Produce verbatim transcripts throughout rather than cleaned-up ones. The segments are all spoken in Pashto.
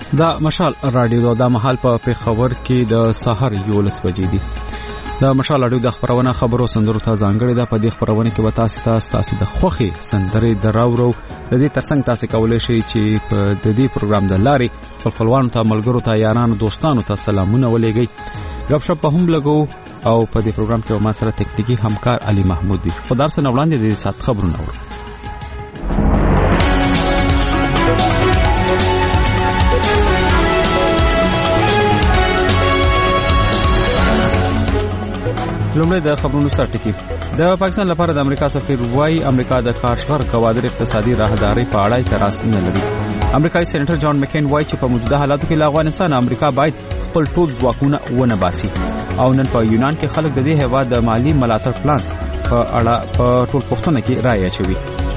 دا مشال رادیو دا محل په پیښور کې د سحر یولس بجې دي. دا مشال رادیو د خبرونه خبرو سندرو ته ځانګړي ده. په دې خبرونه کې به تاسو ته تاسو د خوخي سندرې دراورو د دې ترڅنګ تاسو کولای شئ چې په د دې پروګرام د لارې خپلوانو ته ملګرو ته یارانو دوستانو ته سلامونه ولېږئ. غب شپ په هم لګو او په دې پروګرام کې ما سره تکنیکی همکار علي محمود دی. خدای سره وړاندې د دې سات خبرونه اورو. لومړی د خبرونو سرټکی. د پاکستان لپاره د امریکا سفیر وايي امریکا د کارشغر گوادر اقتصادي راهداري په اړه اعتراض نه لري. امریکایي سېنیټر جان مکین وايي چې په موجوده حالاتو کې له افغانستان امریکا باید خپل ټول ځواکونه ونه باسي. او نن په یونان کې خلک د دې هیواد د مالی ملاتړ پلان په اړه په ټول پښتون کې رائے اچوي.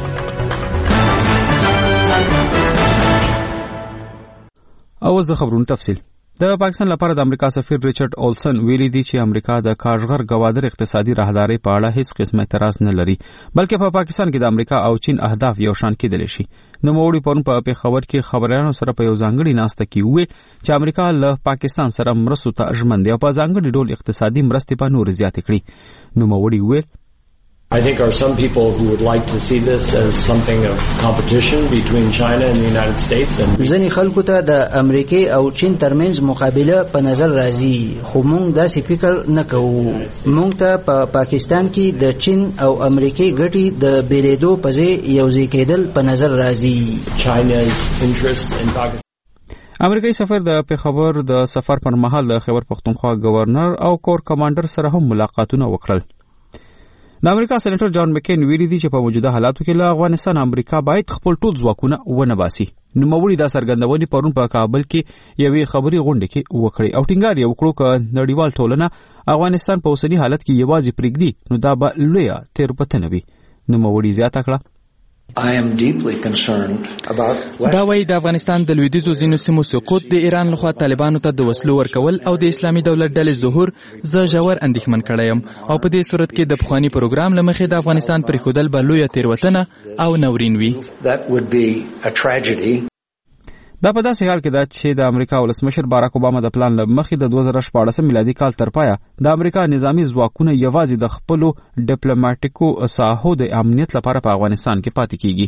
او زه خبرونو تفصیل. د پاکستان لپاره د امریکا سفیر ریچارډ اولسن ویلي دی چې امریکا د کارشغر گوادر اقتصادي راهداري په اړه هیڅ قسمه اعتراض نه لري، بلکې په پا پاکستان کې د امریکا او چین اهداف یو شان کېدلی شي. نو موړي پرون په پیښور کې خبريالانو سره په یو ځانګړي ناسته کې وې چې امریکا له پاکستان سره مرستو ته ژمن دی او په ځانګړي ډول اقتصادي مرستې په نور زیاتې کړي. نو موړي ویل I think there are some people who would like to see this as something of competition between China and the United States. And ځینې خلکو ته د امریکای او چین ترمنځ مقابله په نظر راځي، خو موږ داسې فکر نه کوو. موږ ته په پا پاکستان کې د چین او امریکای ګټې د بیلېدو په ځای یوځای کېدل په نظر راځي. China's interest in Pakistan. امریکایي سفیر د پیښور د سفر پر مهال د خیبر پختونخوا گورنر او کور کمانډر سره هم ملاقاتونه وکړل. د امریکا سېنیټر جان مکین ویلي دی چې په موجوده حالاتو کې له افغانستان امریکا باید خپل ټول ځواکونه ونه باسي. نوموړي دا څرګندونې پرون په کابل کې یوې خبري غونډه کې وکړې او ټینګار یې وکړو چې نړیوال ټولنه افغانستان په اوسني حالت کې یوازې پرېږدي نو دا به لویه تېروتنه وي. نوموړي زیاته کړه I am deeply concerned about دا وایي د افغانستان د لویدیځو ځینو سیمو سقوط د ایران لخوا طالبانو ته د وسلو ورکول او د اسلامي دولت ډلې ظهور زه ژور اندېښمن کړی یم او په دې صورت کې د پخواني پروګرام له مخې د افغانستان پرېښودل به لویه تېروتنه او ناورین وي. that would be a tragedy. دا په داسې حال کې ده چې د امریکا ولسمشر باراک اوباما د پلان له مخې د دوه زره شپاړس میلادي کال تر پایه د امریکا نظامی ځواکونه یوازې د خپلو ډیپلوماټیکو ساحو د امنیت لپاره په افغانستان کې پاتې کیږي.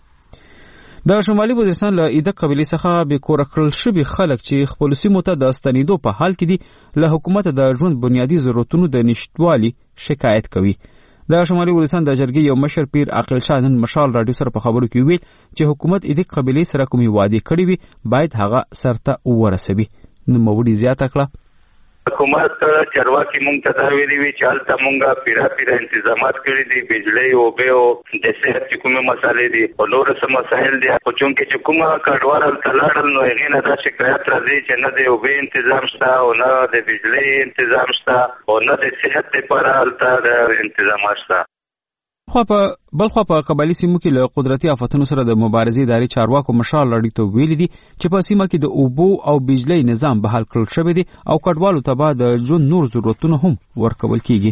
د شمالي وزیرستان له ایده قبیلې څخه بې کوره کړل شوي خلک چې خپلو سیمو ته د ستنېدو په حال کې دي له حکومت د ژوند بنیادي ضرورتونو د نشتوالي شکایت کوي. د شمالي وزیرستان د جرګې یو مشر پیر عاقل شاه نن مشال رادیو سره په خبرو کې ویل چې حکومت ایده قبیلې سره کومې وعدې کړې وي باید هغه سرته ورسوي. نو موړي زیاته کړه حکومت چرواکي مونږ ته دا ویلي وي چې هلته مونږه پیرا پیرا انتظامات کړي دي، بجلی اوبه او د صحت چې کومې مسالې دي او نور څه مسایل دي. خو چونکې چې کومه کډوال هلته لاړل نو هغې نه دا شکایت راځي چې نه د اوبه انتظام شته او نه د بجلی انتظام شته او نه د صحت لپاره هلته د انتظامات شته. خو په بل خو په قبایلي سیمو کې له قدرتي آفتونو سره د مبارزې ادارې چارواکو مشال لړۍ ته ویلي دي چې په سیمه کې د اوبو او بجلی نظام بحال کړل شوی دی او کډوالو ته به د ژوند نور ضرورتونه هم ورکول کیږي.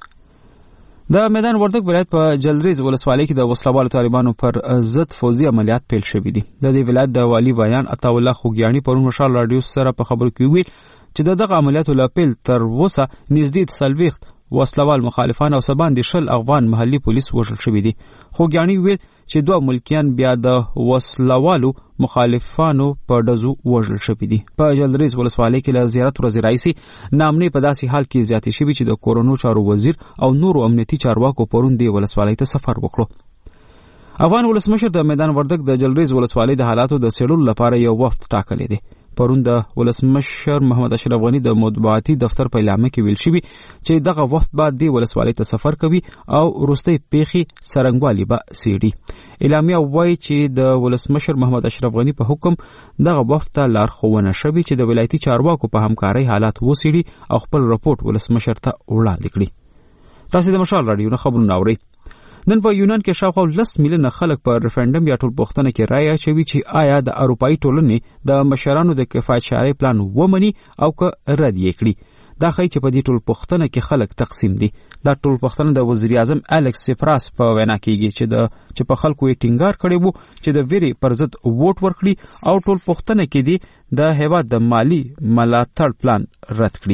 د میدان وردګ ولایت په جلریز ولسوالۍ کې د وسلوالو طالبانو پر ضد فوزي عملیات پیل شوي دي. د دې ولایت د والی بیان عطا الله خوګیانی پرون مشال رادیو سره په خبرو کې ویل چې دغه عملیاتو له پیل تر اوسه نږدې څلوېښت وسلوال مخالفان او سبان دي شل افغان محلي پولیس وژل شوي دي. خوګیانی ویل چې دوه ملکیان بیا د وسلوالو مخالفانو په ډزو وژل شوي دي. په جلریز ولسوالۍ کې له زیارت ورځې راهیسې ناامنۍ په داسې حال کې زیاتې شوي چې د کورونو چارو وزیر او نورو امنیتي چارواکو پرون دې ولسوالۍ ته سفر وکړو. افغان ولسمشر د میدان وردګ د جلریز ولسوالۍ د حالاتو د څېړلو لپاره یو وفد ټاکلی دی. پرون د ولسمشر محمد اشرف غنی د مطبوعاتي دفتر په اعلامیه کې ویل شوي چې دغه وفد به د ولسوالۍ ته سفر کوي او وروستۍ پیښې څرنګوالي به څېړي. اعلامیه وایي چې د ولسمشر محمد اشرف غنی په حکم دغه وفد ته لارښوونه شوې چې د ولایتي چارواکو په همکارۍ حالات وڅېړي او خپل رپورټ ولسمشر ته وړاندې کړي. تاسو د مشال رادیو نه خبرونه اورئ. نن په یونان کې شاوخوا لس میلیونه خلک په ریفرنډم یا ټولپوښتنه کې رایه اچوي چې آیا د اروپایي ټولنې د مشرانو د کفایت شعاري پلان ومني او که رد یې کړي. دا ښایي چې په دې ټول پوښتنه کې خلک تقسیم دي. دا ټول پوښتنه د وزیر اعظم الیکس سپراس په وینا کېږي چې د چې په خلکو یې ټینګار کړی وو چې د ویرې پر ضد ووټ ورکړي او ټول پوښتنه کې دي د هیواد د مالی ملاتړ پلان رد کړي.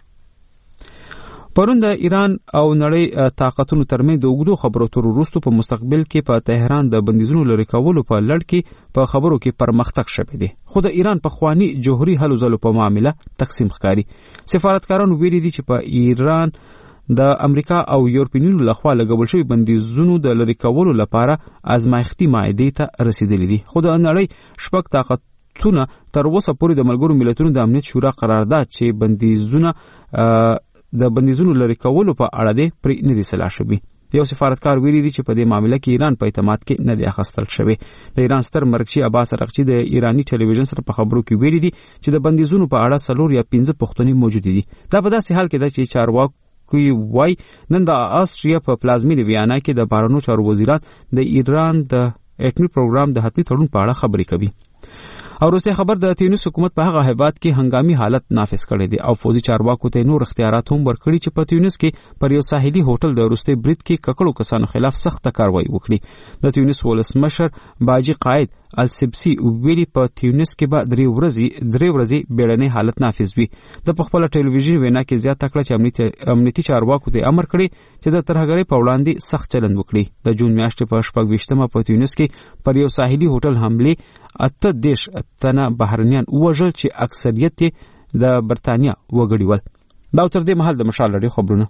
پرون د ایران او نړۍ طاقتونو ترمنځ د اوږدو خبرو اترو وروسته په مستقبل کې په تهران د بندیزونو لرې کولو په لړ کې په خبرو کې پرمختګ شوی دی، خو د ایران پخواني جوهري هلو ځلو په معامله تقسیم ښکاري. سفارتکارانو ویلي دي چې په ایران د امریکا او یورپینونو لخوا لګول شوي بندیزونو د لرې کولو لپاره ازمایښتي معاهدې ته رسیدلي دي، خو د نړۍ شپږ طاقتونه تر اوسه پورې د ملګرو ملتونو د امنیت شورا قرارداد چې بندیزونه د بندیزونو لرې کولو په اړه دی پرې نه دي سلا شوي. یو سفارتکار ویلي دي چې په دې معامله کې ایران په اعتماد کې نه دی اخیستل شوی. د ایران ستر مرکزي عباس ارغچي د ایرانی ټلویزیون سره په خبرو کې ویلي دي چې د بندیزونو په اړه څلور یا پنځه پوښتنې موجود دي. دا په داسې حال کې ده چې چارواکي وایي نن د آسټریا په پلازمینې ویانا کې د بهرنیو چارو وزیران د ایران د اټومي پروګرام د حتمي تړون په اړه خبرې کوي. او وروسته خبر د تیونس حکومت په هغه هیواد کې هنګامي حالت نافذ کړی دی او فوزي چارواکو ته نور اختیارات هم ورکړي چې په تیونس کې پر یو ساحلي هوټل د وروسته برید کې ککړو کسانو خلاف سخت کاروایی وکړي. د تیونس ولسمشر باجی قائد السبسی ویلي په تیونس کې به درې ورځې درې ورځې بیړنی حالت نافذ وي. د خپل ټلویزیون وینا کې زیاته کړه چې امنیتي امنیتي چارواکو ته امر کړی چې د ترهګرۍ په وړاندې سخت چلند وکړي. د جون میاشتې په شپږ ویشتمه په تیونس کې پر یو ساحلي هوټل حمله اته دیش تنه بهرنیان وژل چې اکثریت یې د برتانیا وګړي ول. دا تر دې مهال د مشال لري خبرونه.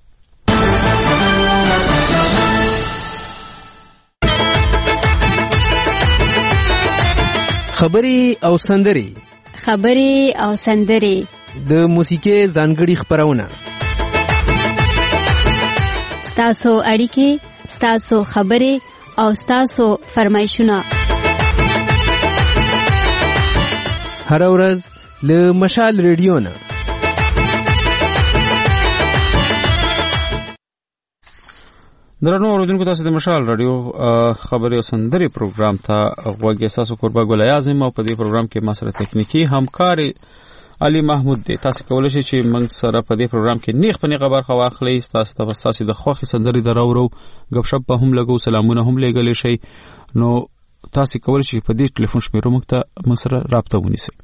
خبري او سندري خبري او سندري د موسیقي ځانګړي خبرونه ستاسو اړیکې ستاسو خبري او ستاسو فرمایشونه هر ورځ له مشال ریډیو نه. درنو اوریدونکو تاسو د مشال رادیو خبري او سندري پروګرام ته غوږ تاسو قربا ګل اعظم او په دې پروګرام کې ما سره تکنیکی همکار علي محمود دی. تاسو کولای شئ چې موږ سره په دې پروګرام کې نیغ په نیغه برخه واخلئ. تاسو ته تاسو د خوښي سندري دراورو غب شپ په هم لګو سلامونه هم لګل شي. نو تاسو کولای شئ په دې ټلیفون شمیرو موږ ته موږ سره رابطه ونیسئ.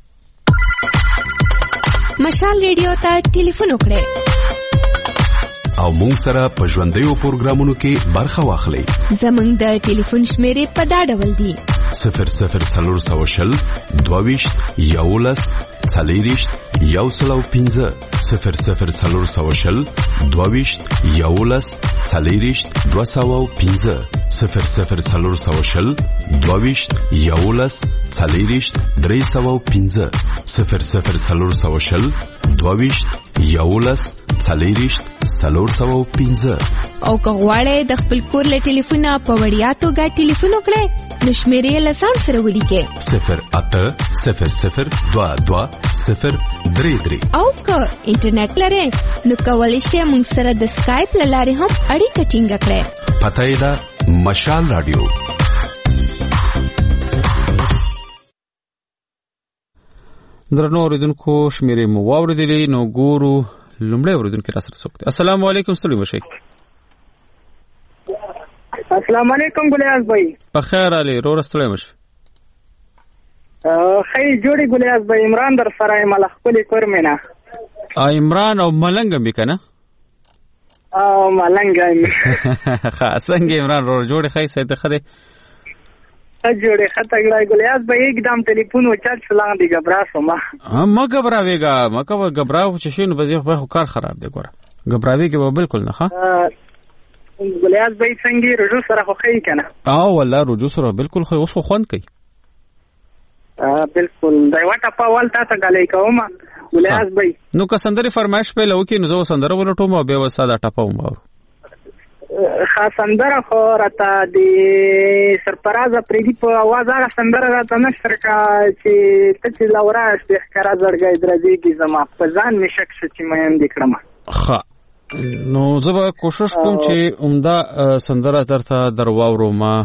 مشال ریډیو ته ټلیفون وکړئ او مونږ سره په ژوندیو پروګرامونو کې برخه واخلئ. زمونږ د ټلیفون شمیرې په دا ډول دي: صفر صفر څلور سوه شل دوه ویشت یولس څلېرویشت یو سل او پنځه صفر صفر څلور سوه شل دوه ویشت یولس څلېرویشت دوه سوه او پنځه صفر صفر څلور سوه شل دوه ویشت یولس څلېرویشت درې سوه او پنځه صفر صفر څلور سوه شل دوه ویشت یولس څلېرویشت څلور سوه او پنځه. او که غواړئ د خپل کور له ټلیفونه په وړیا توګه ټلیفون وکړئ نو شمیرې یې له ځان سره ولیکئ: صفر اته صفر صفر دوه دوه صفر درې درې. او که انټرنیټ لرئ نو کولی شئ موږ سره د سکایپ له لارې هم اړیکه ټینګه کړئ. پته یې ده مشال رادیو. درنو اوریدونکو شمیرې مو واوریدلې. نو ګورو لومړی اوریدونکي را سره څوک دی. السلام علیکم. ستړي مشئ. السلام علیکم ګلیاز بھائی. په خیر علي رو ستړي مشئ. خی جوړي ګلیاز بھائی عمران در سره مل خپل کور مینا. عمران او ملنګ می کنه؟ او ملنګ می. څنګه عمران رو جوړي خی سید خره جوړه خطا ګړای ګلیاز به एकदम ټلیفون و چارج لاندې دی غبرا سما ما غبراويګا ما کا غبراو چې شنو به خو کار خراب دی ګوره غبراوي کې به بالکل نه ښه ګلیاز به څنګه رجوع سره خو خی کنه او والله رجوع سره بالکل خو اوس خو خوند کوي ا بالکل دا وټه په والتا ته غلې کوم ګلیاز به نو که سندري فرمایش په لو کې نو زو سندره ولټوم او به وساده ټپوم او خاصندره خو راته د سرپرازه پریدي په आवाज هغه سندره راته نشر کا چې ته چې لورا شته ښکارا زړګي درځي کی زما په ځان مشک چې مې اند کړم. ښه نو زه به کوشش کوم چې عمده سندره درته درواورو ما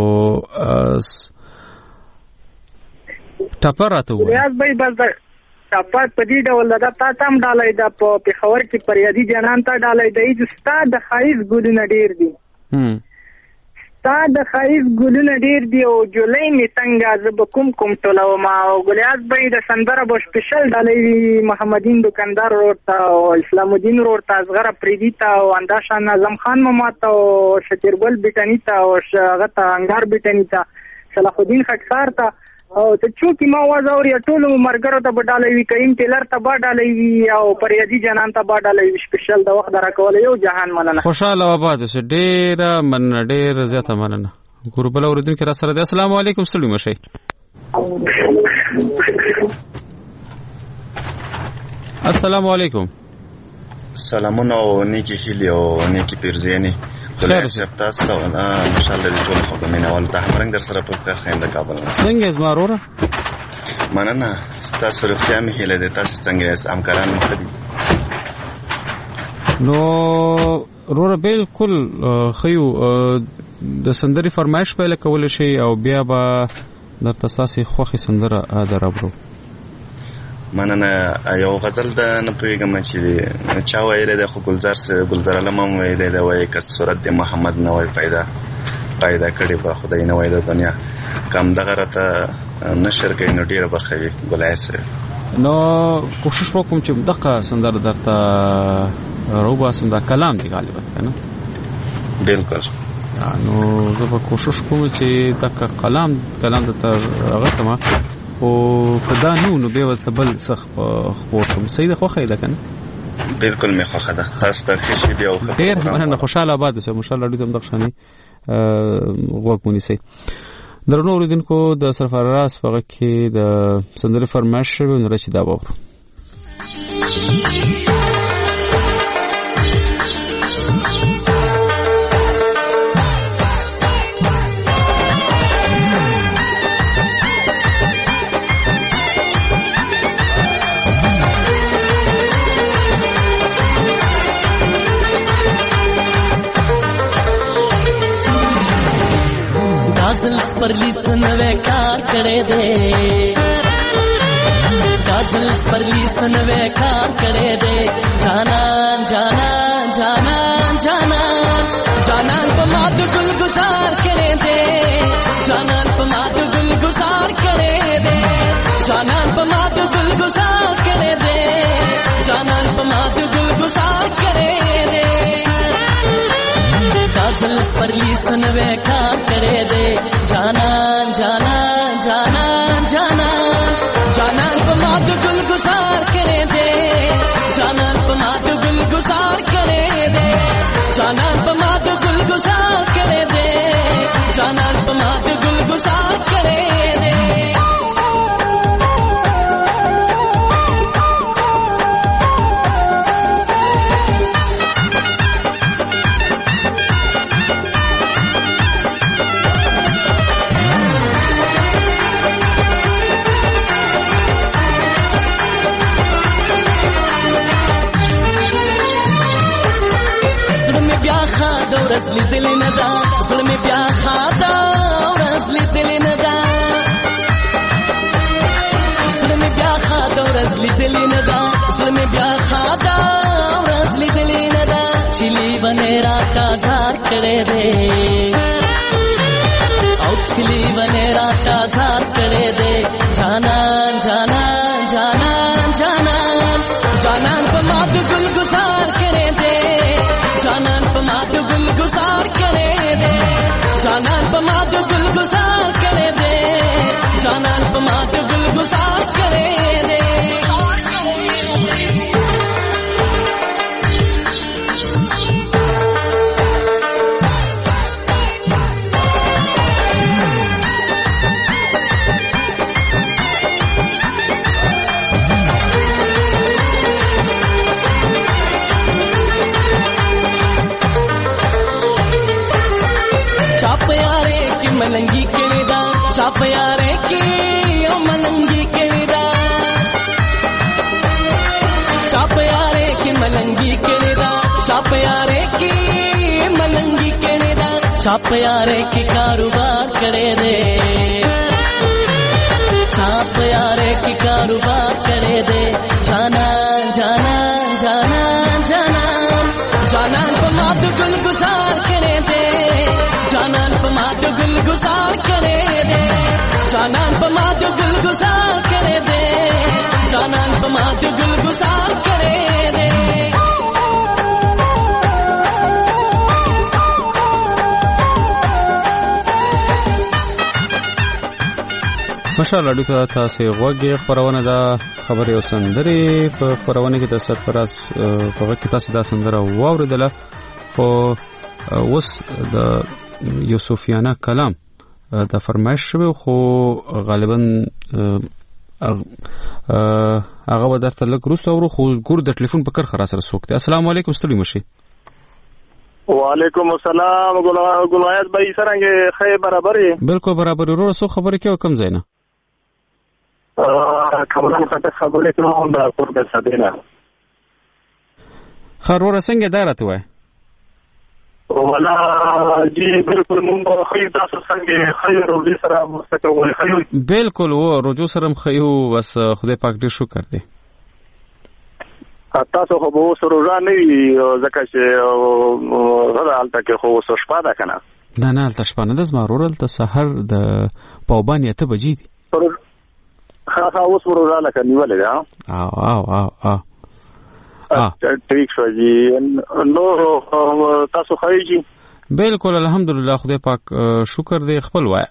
او ټاپر راته وایي ریاض بھائی بس صفات په دې ډول دا تا تم ډالۍ دا په پېښور کې پریادي جنان ته ډالۍ دی چې ستا د ښایست ګلونه ډېر دي ستا د ښایست ګلونه ډېر دي او جولۍ مې څنګه زه به کوم کوم ټولومه او ګلیاز به یې د سندره به سپیشل ډالۍ وي محمدین دکاندار ورور ته او اسلام الدین ورور ته اصغر افریدي ته او انداشان اعظم خان ماما ته او شکیرګل بیټني ته او هغه ته انګار بیټني ته صلاح الدین خکسار ته او ته چونکی ما واز اوري ټول مرګرو ته بډالې وی کریم ټیلر ته بډالې وی او پریادي جنان ته بډالې وی سپیشل د وخت درکول یو جهان مننه خوشاله آباد شه ډیر من ډیر زیاته مننه ګوربل اوردن کې را سره د السلام علیکم سلام شي السلام علیکم سلامونه او نیکی هیلی او نیکی پیرزینی خیر سپ تاسو ته ان شاء الله د ټول خو مینه ول ته همرنګ در سره په خنده کابل څنګه زما وروره مننه تاسو روغتیا مې هیله ده تاسو څنګه یاست همکاران مختلف نو وروره بالکل خيو د سندري فرمایش په لکول شي او بیا به در تاسو خوخي سندره درابرو مننه یو غزل د نه پیغام چې چا ویل د خو ګلزار سره ګلزار علمم ویل د وای ک صورت د محمد نوې پیدا پیدا کړي په خدای نه وای د دنیا کم دغه راته نشر کوي نو ډیره بخوي ګلای سره نو کوشش وکم چې دغه سندره درته روباسم دا کلام دی غالبا کنه بالکل نو زه به کوشش کوم چې دغه کلام کلام ته راغتم او کدا نو نو به ولته بل سخ خو کوم سید خو خیدا کنه بالکل می خو خدا خاص ته خشي دی او ډیر مننه خوشاله آباد اوسه ماشاءالله ډیر هم دښنی غوښمنی سي درنو اوریدونکو د سرفراز په کې د سندره فرمایش نو راشي دا وره काजल पर लिसन वे कार करे दे काजल पर लिसन वे कार करे दे जाना जाना जाना जाना जाना पमाद गुल गुजार करे दे जाना पमाद गुल गुजार करे दे जाना पमाद गुल गुजार करे दे जाना पमाद गुल गुजार करे दे काजल पर लिसन वे कार करे दे जाना जाना जाना जाना जाना पमाद गुल गुजार करे दे जाना पमाद गुल गुजार करे दे जाना पमाद गुल गुजार करे दे जाना पमाद गुल गुजार करे दे ورزلی دل ندا ظلم بیا خاطا ورزلی دل ندا ظلم بیا خاطا ورزلی دل ندا ظلم بیا خاطا ورزلی دل ندا چلی بنے راتا زار کرے دے او چلی بنے راتا زار کرے دے جانا جانا جانا جانا جانا پماد گل گزار کرے دے جانا پماد گل گزار کرے دے جانا پماد گل گزار کرے دے جانا پماد گل گزار کرے دے मलंगी के निदा चाप यारे की ओ मलंगी के निदा चाप यारे की मलंगी के निदा चाप यारे की मलंगी के निदा चाप यारे की कारोबार करे दे चाप यारे की कारोबार करे दे گزار کرے دے جانان پما دو گل گزار کرے دے جانان پما دو گل گزار کرے دے ماشاءالله ډیره تاسو غوږی خبرونه دا خبرې او سندرې په خبرونه کې د سرفراز په وخت کې تاسو دا سندره واوریدله خو اوس د یوسفیانه کلام د فرمایش شوی خو غالبا هغه به درته لږ وروسته اورو خو ګور د ټلیفون په کرښه را سره څوک دی. السلام علیکم ستړي مشي. وعلیکم السلام ګلایت بھائی څنګه خیر برابر یې؟ بالکل برابر ورو سو خبرې کې کم ځای نه خبرونه څه خبرې کوم دا کور به ساده خرور څنګه دارته وای ولا جی بالکل مونږ خو تاسو څنګه خیر او دې سره مستقبل خیر بالکل و رجو سره خیو بس خدای پاک دې شکر دی. تاسو خو به سره نه وي ځکه چې غدا حالت کې خو وسو شپه ده کنه نه نه حالت شپه نه د زمارور ته سحر د پاوبان یته بجې دي ها ها اوس ورو را لکه نیولې ده او او او او ټیک شو جی نو تاسو خایي بالکل الحمدلله خدای پاک شکر دی خپل وای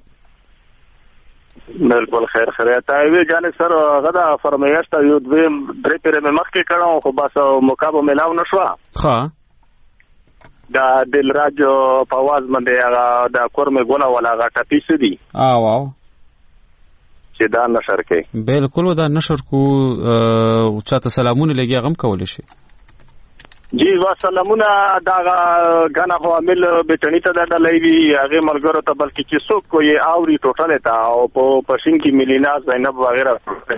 بالکل خیر خیریت ایوی جانب سر غدا فرمایش ته یو دوی درې پیره مې مخکې کړو خو بس مقابله ملاو نشو ها دا دلراج په आवाज باندې هغه د کور مې ګونه ولا غا ټپی سدي او او چې دا نشر کې بالکل دا نشر کو او چاته سلامونه لګي غم کول شي جی وا سلامونه دا غنا حوامل بټنی ته دا لایوي هغه مرګرو ته بلکې چې څوک کوی اوري ټوټل تا او په پښین کې ملینا زینب وغیرہ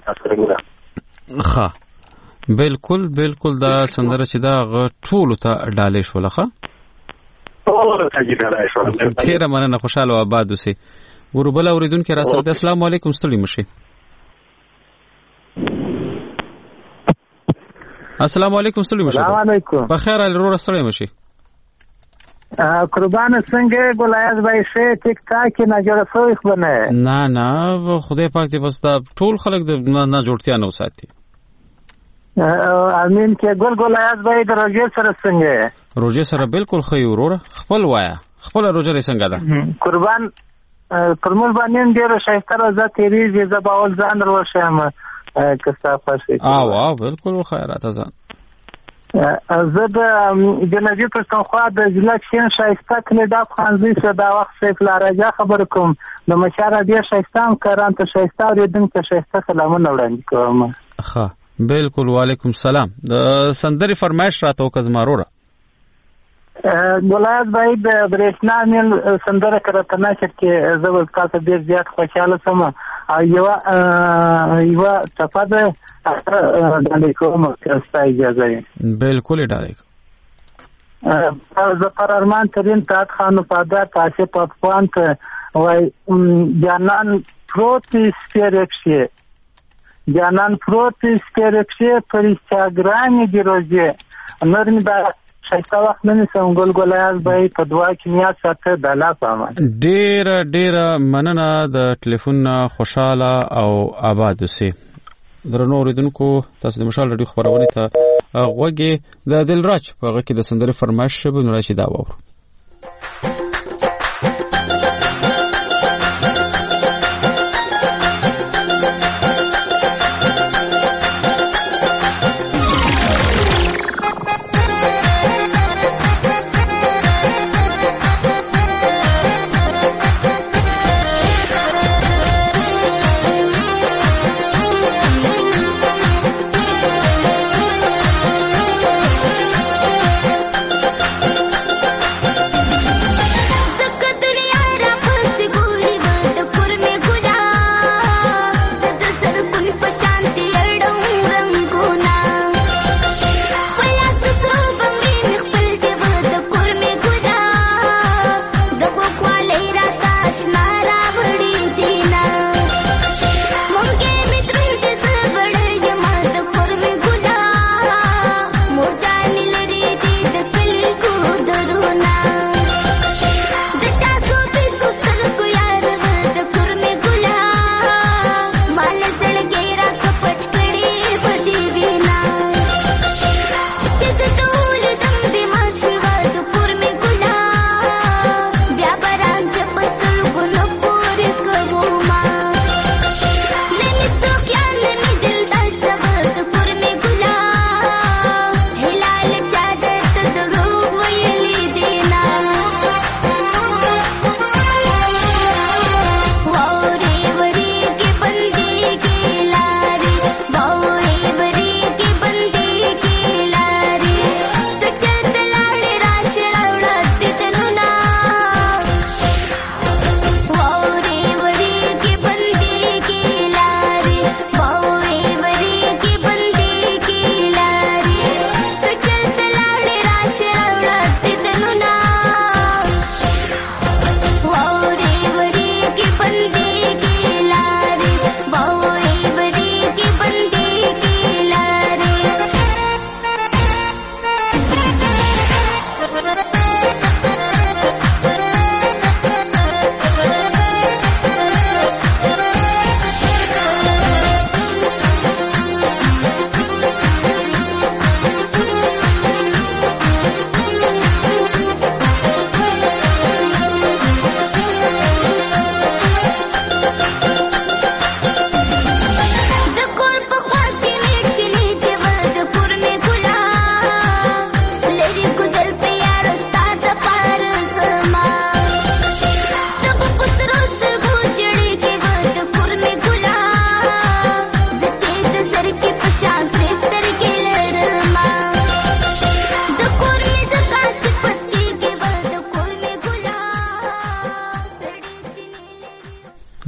ښه بالکل بالکل دا سندره چې دا ټول ته ډالې شو لخه او ته ډالې شو تیر مننه خوشاله آباد اوسې وربل اوریدونکو را سره السلام علیکم ستړي مشي. السلام علیکم ستړي مشي. السلام علیکم بخیر الرو ستړي مشي. قربان څنګه ګلایز بھائی شه ټیک ټاک نه جوړ شوی خبره نه نه خدای پاک دې بس دا ټول خلک د نه جوړتیا نه وساتي امین کې ګل ګلایز بھائی د روزه سره څنګه روزه سره بالکل خیر وروره خپل وایا خپل روزه څنګه ده قربان پرمول باندې ډیره شایسته راځه تیریږي زه به اول ځان وروشم کستا پښې او او بالکل خیرات ځان زه د جنازې پښتونخوا د ضلع شین شایسته کلی د خانزي څخه دا وخت سیف لارجا خبر کوم د مشاره دی شایسته هم کاران ته شایسته اوریدونکو شایسته سلامونه وړاندې کوم. ښه بالکل وعلیکم السلام د سندري فرمایش راته وکزماروره ګلایز بھائی د برېښنا میل سندره کرته نه چې زه ول تاسو ډیر زیات خوشاله سم یو یو تفاده ډالې کوم تاسو اجازه بالکل ډالې زه پر ارمان ترين تات خانو پاده تاسو په پوان ته وای جانان پروتي سپیرکشي جانان پروتي سپیرکشي پرېستاګرامي دی روزه نورم دا شایسته وخت نه سم ګل ګلایز بھائی په دعا کې نیت ساته د الله پامه ډیر ډیر مننه د ټلیفون خوشاله او آباد اوسې درنو اوریدونکو تاسو د مشال رادیو خبرونه ته غوږی د دلراج په هغه کې د سندري فرمایش شوی نو راشي دا وورو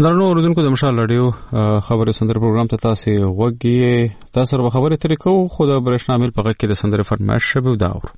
درنو اوریدونکو د مشال رادیو خبري سندره پروګرام ته تاسو وګورئ. تاسو به خبرې ترې کوو خو د برېښنا میل په غږ کې د سندره فرمایش شوی دا اور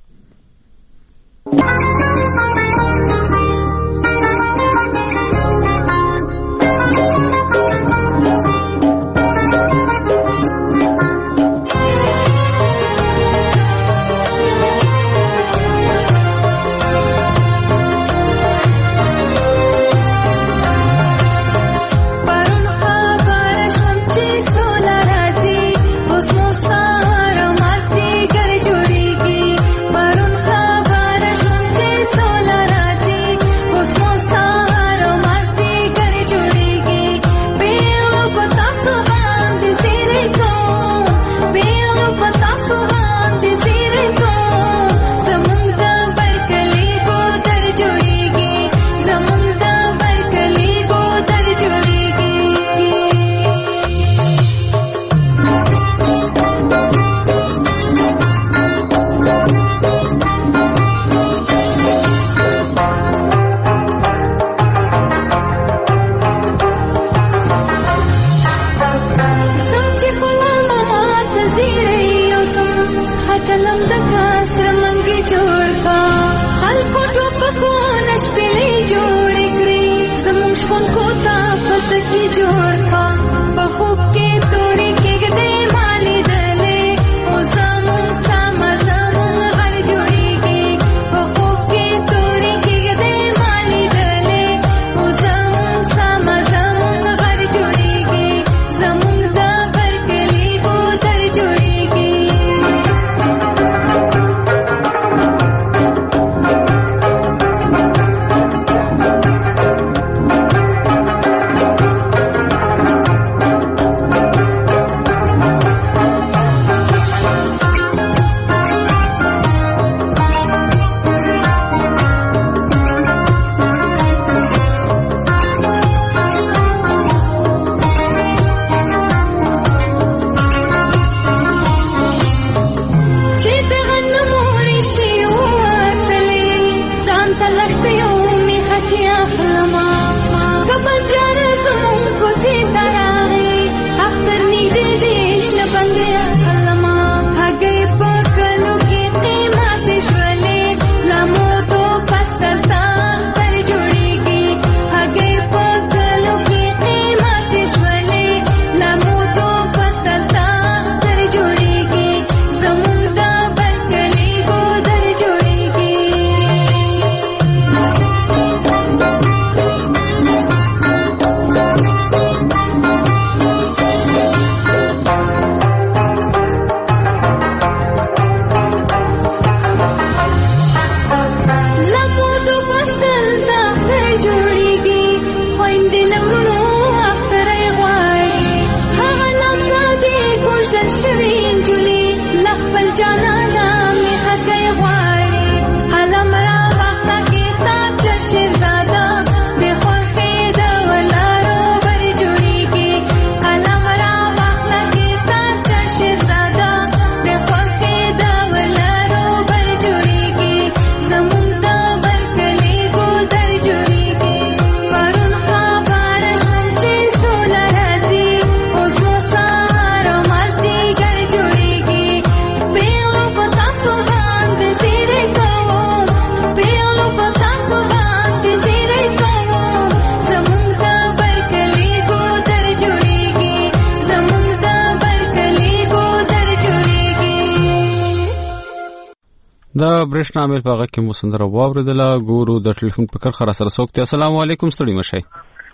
دا برېښنا میل په هغه کې مو سندره واورېدله. ګورو د ټلیفون په کرښه را سره څوک دی. السلام علیکم. ستړي مه شئ.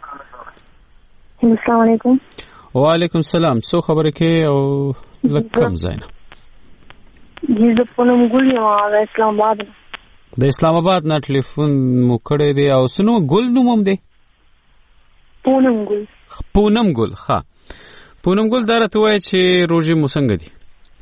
السلام علیکم. وعلیکم السلام. څو خبرې کوي او لږ کم ځای نه؟ زه پونم ګل یم د اسلام آباد. د اسلام آباد نه ټلیفون مو کړی دی. او څه نوم ګل نوم هم دی؟ پونم ګل. پونم ګل. ښه پونم ګل دا راته ووایه چې روژې مو څنګه دي؟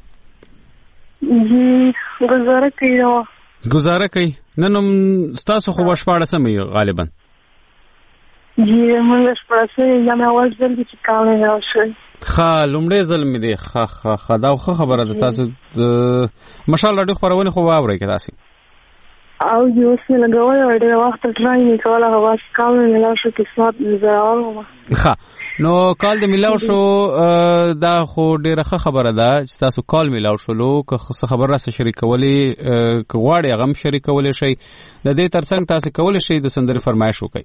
گزاره کوي نو گزاره کوي. نن هم ستاسو خو شپاړسمه وي غالبا؟ جی موږ شپاړسمه یا مې اول ځل چې کال نه راوښوي. ښه لومړی ځل مې دی. ښه ښه ښه دا ښه خبره ده. تاسو د مشال راډیو خپرونې خو واورئ که تاسې؟ او یې اوس مې لګولی وای ډېر وخت ټرای مې کوله هغه بس کال مې میلاو شو قسمت مې زړور وم. ښه نو کال دې میلاو شو دا خو ډېره ښه خبره ده چې تاسو کال میلاو شولو که څه خبر راسره شریکولی که غواړئ هغه هم شریکولی شئ. د دې تر څنګ تاسو کولی شئ د سندرې فرمایش وکړئ.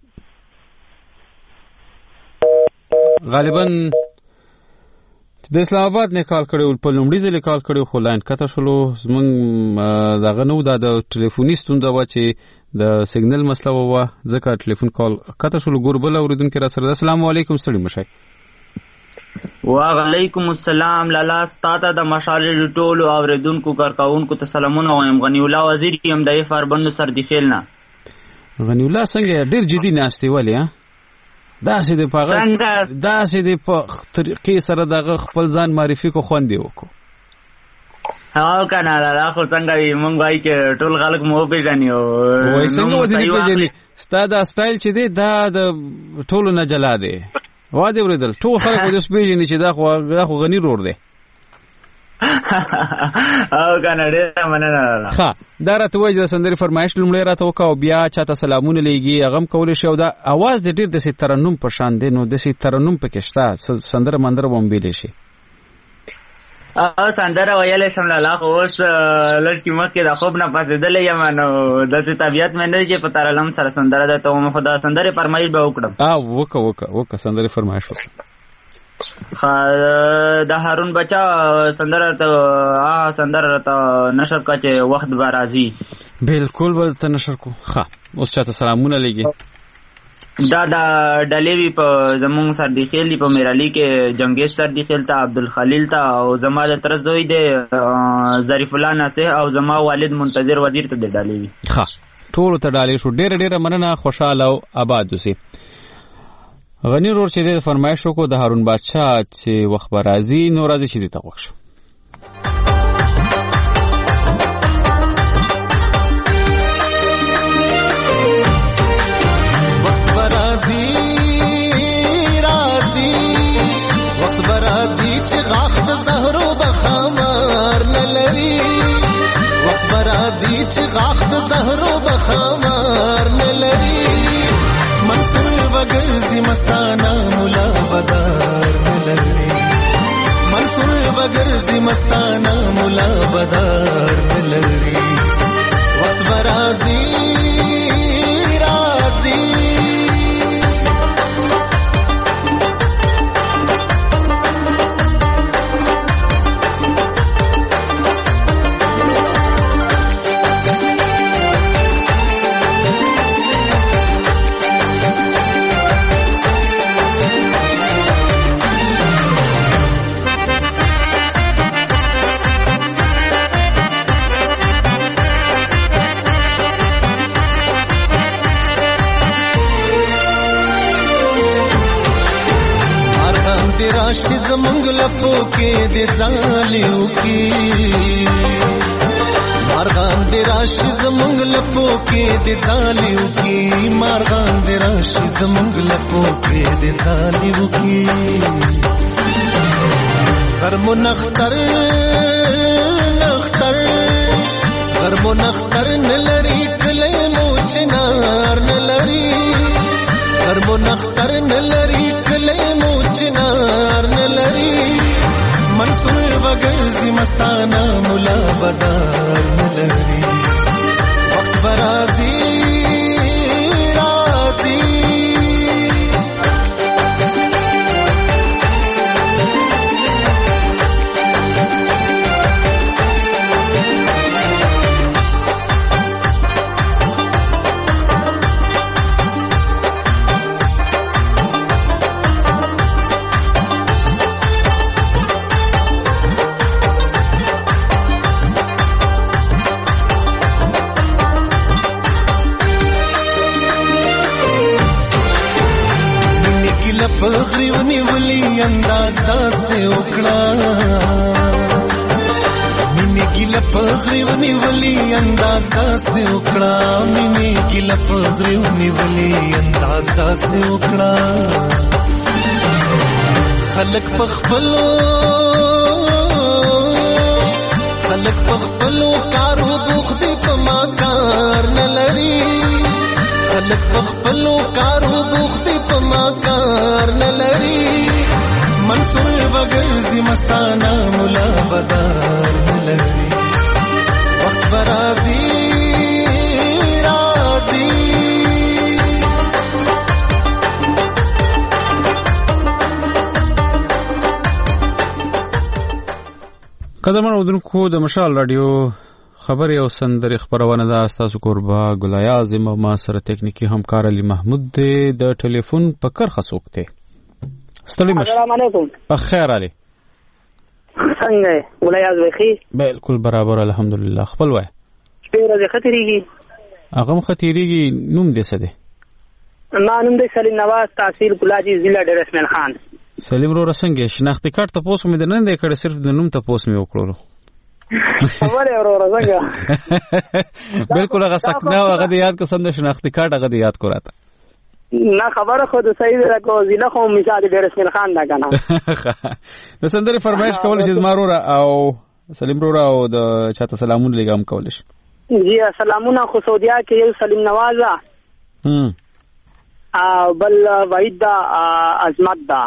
غالبا د اسلام آباد نه کال کړو په لومړي ځل کال کړو خو لاین کته شلو زمونږ دغه نو د ټلیفوني ستونزه و چې د سیګنل مسله و ځکه ټلیفون کال کته شلو ګوربل اوریدونکو را سره. السلام علیکم ستړي مشه. وعلیکم السلام لالا ستاته د مشالې ټولو اوریدونکو کارکونکو ته سلامونه وایم. غنی الله وزیر یم د افار بند سر دی خیلنا. غنی الله څنګه ډیر جدي ناشته ولی ها دا سې د پاغه دا سې د په طریقې سره دغه خپل ځان معرفي کو خوندې وکړو. او کنه لالا خو څنګه مونږ وای چې ټول خلک مو پیژني او وای څنګه ودی پیژني ستاد سټایل چې دی دا د ټولو نه جلا دی. وا دې ورېدل ټول خلک د پیژني چې دا خو دا خو غنی رور دی. او کنه ډېر مننه. ښه دا راته وایي د سندرې فرمایش لومړی راته وکړه او بیا چاته سلامونه لیږي هغه هم کولی شي او دا اواز د ډېر داسې ترنم په شان دی نو داسې ترنم پکې شته سندره مندره به هم ویلی شي. او سندره ویلی شم لالا خو اوس لږ کې مخکې د خوب نه پاڅېدلی یم نو داسې طبیعت مې نه دی چې په ترنم سره سندره درته وم خو د سندرې فرمایش به وکړم. وکړه وکړه وکړه سندرې فرمایش وکړه. د هارون بچا سندره ته سندره ته نشر کا چې وخت به راځي. بالکل به ته نشر کو. ښه اوس چاته سلامونه لیږي. دا د ډلې وي په زمونږ سردیخیل دي په میرالی کې جنګیز سردیخیل ته عبدالخلیل ته او زما د تره زوی دی ظریف الله ناصح او زما والد منتظر وزیر ته د ډلې وي. ښه ټولو ته ډالې شو. ډېره ډېره مننه خوشحاله او آباد اوسئ. غنی رور چې د فرمایش وکړو د هارون بادشاه چې وخت به راځي نو راځي چې دې ته غوږ شو. وخت به راځي راځي وخت به راځي چې غاښ د زهرو به خمار نه لري. وخت به راځي چې غاښ د زهرو به خمار نه لري. منصور وگرزی مستانا مولا بدار نلری. منصور وگرزی مستانا مولا بدار نلری. وقت برازی رازی راشي زمونږ لپو کې د ځالیو کې مارغان د راشي زمونږ لپو کې د ځالیو کې مارغان د راشي زمونږ لپو کې د ځالیو کې غرمو نختر نختر غرمو نختر نلري کله مو چنار نلري غرمو نختر نلري کله مو چنار نلري. منصور وگرزی مستانا مولا بدار نلري. وقت برازي رازي فخری ونیولی انداز داسې وکړه مینې ګیله فخری ونیولی انداز داسې وکړه مینې ګیله فخری ونیولی انداز داسې وکړه خلک په خپلو خلک په خپلو کارو بوخت په ما کار نه لري خلک په خپلو کارو بوخت په ما کار نه لري منصور وګرځي مستانه مولا بدار نه لري وخت برازي راځي قدرمن اودونکو د مشال رادیو خبري او سندري خبرونه ده تاسو قربا ګلای اعظم ما سره ټکنیکی همکار علي محمود دی د ټلیفون په کرخه سوکته السلام علیکم په خیر علي څنګه ګلای اعظم خي بالکل برابر الحمدلله خپل وای ډیر د خطرېږي هغه خطرېږي نوم دې څه دی ما نوم دې سلیم نواز تحصیل کلاجی ضلع ډیر اسماعیل خان سلیم رو رسنګ شناختی کارت ته پوسو مې نه دی کړی صرف د نوم ته پوس مې وکړو خبره ورو رسنګ بالکل هغه سکنا هغه د یاد قسم د شناختی کارت هغه د یاد کوراته نه خبره خو د صحیح راکو ضلع خو مثال ډیر اسماعیل خان دا کنه د سندري فرمایش کول شي زما رو او سلیم رو او د چاته سلامون لګام کول شي جی سلامونه خو سعودیا کې یو سلیم نوازا هم بل وحید دا عظمت دا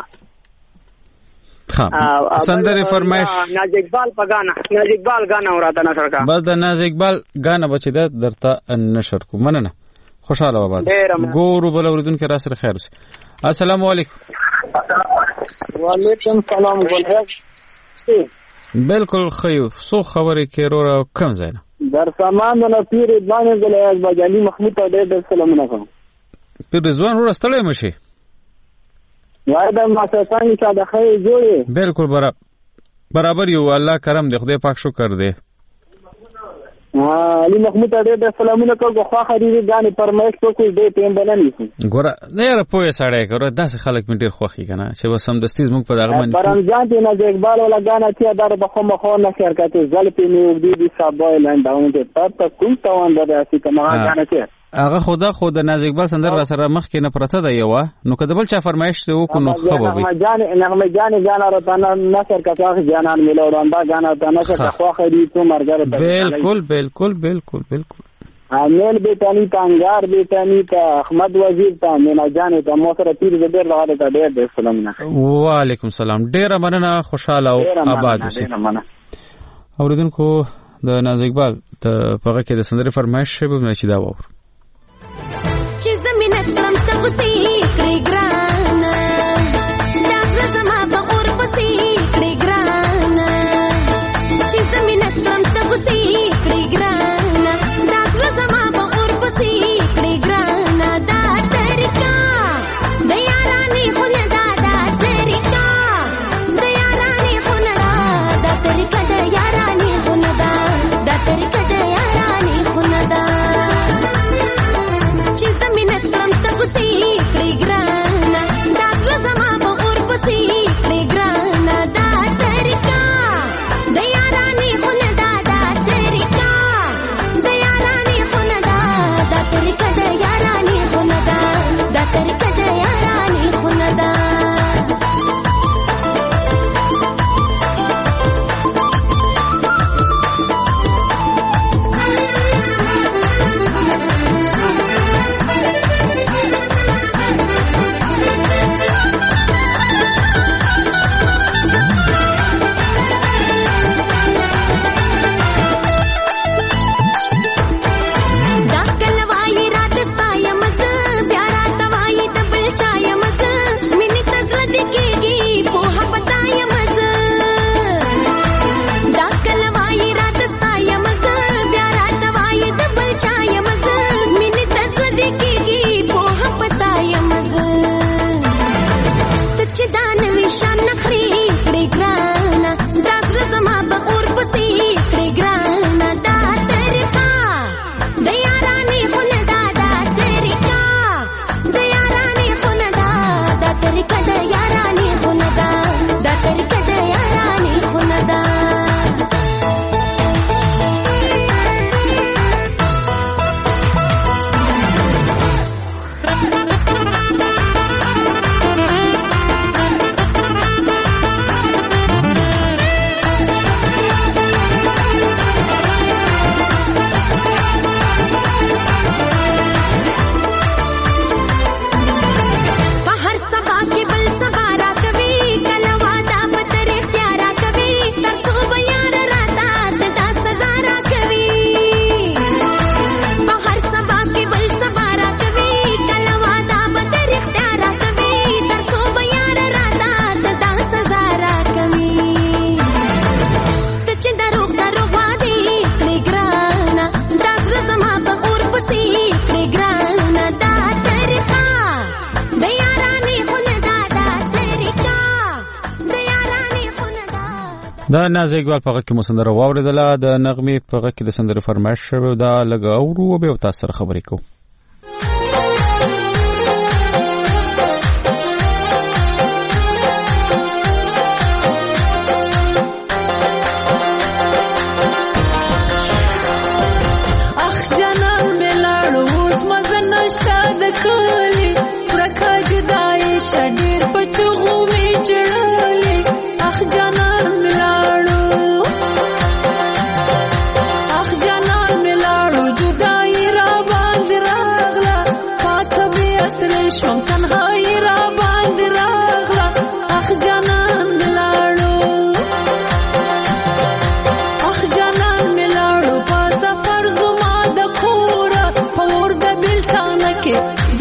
سندري فرمایش ناز اقبال په غانا ناز اقبال غانا اوراته نشر کا بس د ناز اقبال غانا بچی ده درته نشر کو مننه خوشاله وباد ګورو بل اوردون کې را سره خیر اوسه السلام علیکم وعلیکم السلام ګلهک بالکل خیو سو خبرې کې رو کم زینه در سامان نه پیر باندې ګلهک بجانی محمود ته ډېر سلامونه کوم پیر رضوان ور استلې مشي وای دا ما ته څنګه چې د خیر جوړي بالکل برابر برابر یو الله کرم دې خدای پاک شکر دې علي محمود ته ډېر سلامونه کوم خو خريدي غانې پرمایش کو کوئی دې ټیم بلنی ګوره نه را پوهه سړی ګوره داسې خلک مې ډېر خوخي کنه چې وسم دستیز موږ په دغه باندې برمجان ته نه اقبال ولا غانا چې دار بخو مخو نه شرکت زل په نو دې دې صاحب لاند داون ته تاسو کوم توان دراسي کومه غانا چې هغه خدا خود ناز اقبال سندر را سره مخ کې نه پرته دی یو نو کده بل چا فرمایش ته وکړو نو خبر وي نه جان نه جان جان راتنه نصر کا څنګه جانان ملوړان دا غانا ته نصر خو خري تو مرګره بالکل بالکل بالکل بالکل امین بیتانی تانګار بیتانی ته احمد وزیر ته مینا جان ته مو سره تیر زبر لغاده ته ډېر ډېر سلامونه وعلیکم السلام ډېر مننه خوشاله او آباد اوسئ اوریدونکو د ناز اقبال ته پغه کې د سندري فرمایش شوی به نشي دا وور چې زمينت ترم څه خوسي کړی ګرانا دا زما په اور پسې کړی ګرانا چې زمينت ترم څه خوسي کړی ګرانا دا زما په اور پسې کړی ګرانا دا طریقہ د یارانې خون دا دا طریقہ د یارانې خون دا دا طریقہ د یارانې خون دا دا طریقہ د یارانې خون دا چې زمينت ترم څه خوسي دا نازي ګوال په کې مسندره واوریدله د نغمې په کې د سندره فرمایش شوی دا لګ اورو به تاسو سره خبرې کوو. کلی پرکا جدای شډیر پچغو می جړلې اخ جانان ملاړو اخ جانان ملاړو جدای را باندې راغلا پاته به اصل شوم تنهایی را باندې راغلا اخ جانان ملاړو اخ جانان ملاړو په سفر زما د کورا پور د بلتانه کې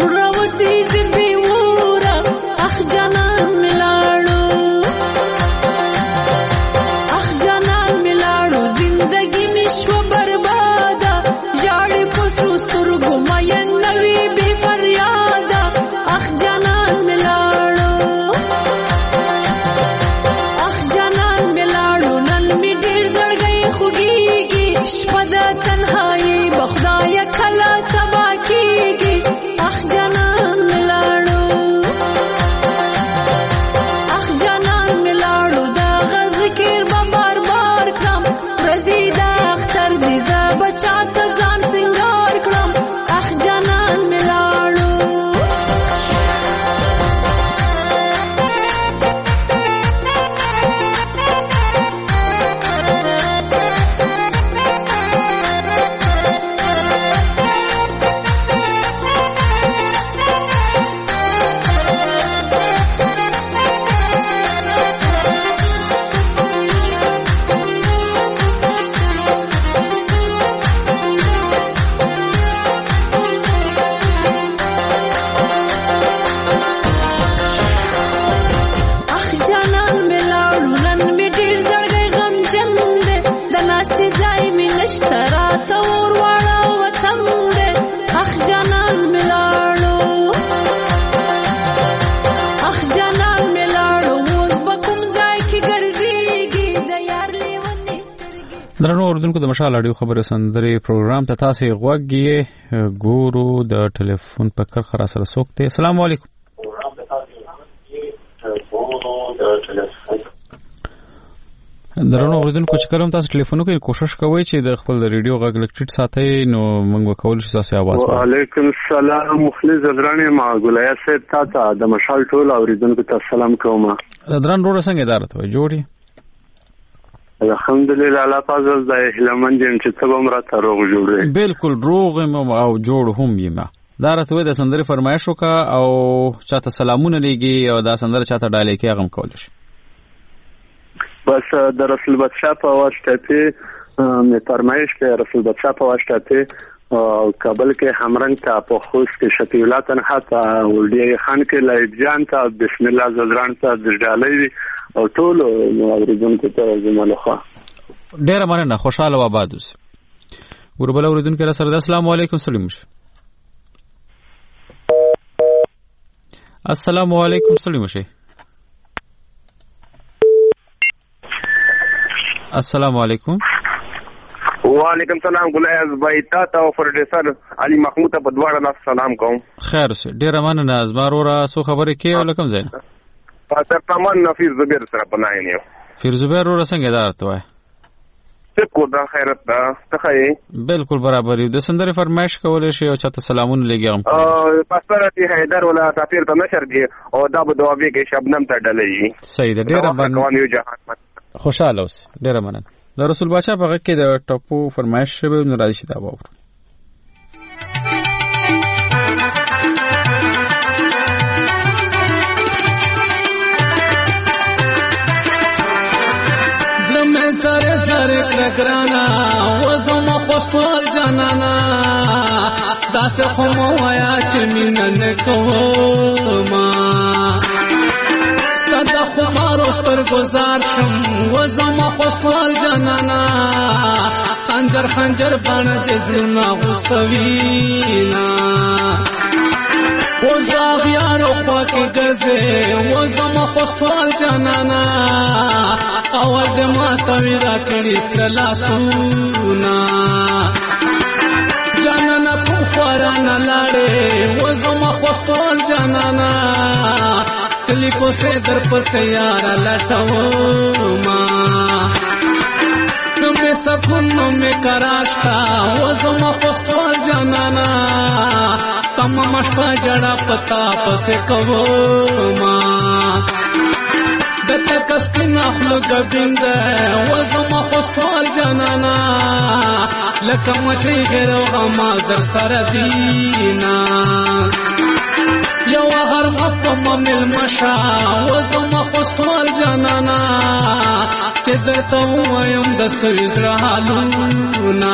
درنو اوردونکو د مشال اډیو خبره سندري پروګرام ته تاسو غوږی ګورو د ټلیفون په کرخه را سره سوکته. السلام علیکم. درنو اوردونکو چې کوم تاسو ټلیفون کوئ کوشش کوئ چې د خپل ریډیو غږ لکټ ساتئ نو موږ وکول شو تاسو आवाज. وعلیکم السلام مخلص درانه ما ګولیا صاحب تاسو د مشال ټول اوریدونکو ته سلام کوم. درن روړ څنګه اداره ته جوړی الحمدلله الله فضل د هلمند جن چې تبم را ته روغ جوړې بالکل روغ او جوړ هم یم دا راته د سندري فرمایش وکا او چاته سلامونه لګي او دا سندره چاته ډالې کې غم کول شي بس د رسول بادشاہ په واسطه ته مې فرمایش کې رسول بادشاہ په واسطه ته کابل کې همرنګ ته په خوست کې شفیع الله تنها ته ولډي خان کې لایب جان ته بسم الله زدران ته د ډالې او ټول اوریدونکو ته زموږه ډیر مننه خوشاله و آباد اوسئ. ګوربل اوریدونکو سره السلام علیکم سلام السلام علیکم سلام شي السلام علیکم. وعلیکم سلام ګلایز بای تاسو او پروډوسر علي محمود په دواړه لاس سلام کوم. خیر اوسئ. ډیر مننه زمارورا سو خبره کې ولکم زین پاتر تمام نفیر زبیر سره پناینیو فیر زبیر ور څنګه دارته وای کو دا خیرت دا تخای بالکل برابر یو د سندره فرمایش کول شي او چاته سلامونه لګیږم او پاسپورتي حیدر ولا تافیر ته نشر دی او دا به دوابې کې شبنم ته ډلې صحیح ده. ډیر مننه خوشاله اوس. ډیر مننه. د رسول بادشاہ په غږ کې د ټاپو فرمایش شوی نو راځي دا وره سره سره کرکرانا وزم خوشحال جانانا داسه خو مو وایا چې مين نه کوما ستاسو خو مارو ستر گزار شم وزم خوشحال جانانا خنجر خنجر باندې زړه غوستوینا وزاغ یارو خواکی گزه وزم خوشحال جانانا اول د ماتوي را کړي سلا سونا جانانا کو خورانه لاړې و زما خوستول جانانا کلی کو سے در پس یارا لټو ما نو می سکون نو می کراشتا و زما خوستول جانانا تمام شپه جړه پتا پس کوو ما دته کس کی نخلو گبیند و زما خوستول جانانا لکه مچی غیر و غما در سر دینا یو هر مپا ممیل مشا و زما خوستول جانانا چه در تو ویم دست ویزر حالونا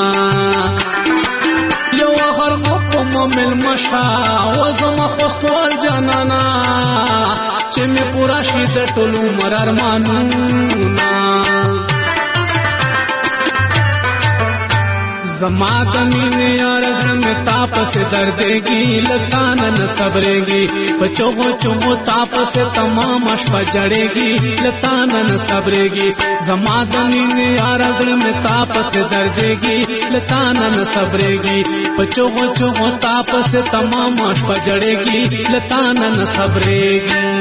یو هر مپا ممیل مشا و زما خوستول جانانا چه می پورا شید ټولو مرار مانونا زما دمینه یار زم تاپس دردگی لتانن صبرگی بچو چو تاپس تمام شپه جړېږي لتانن صبرگی زما دمینه یار زم تاپس دردگی لتانن صبرگی بچو چو تاپس تمام شپه جړېږي لتانن صبرگی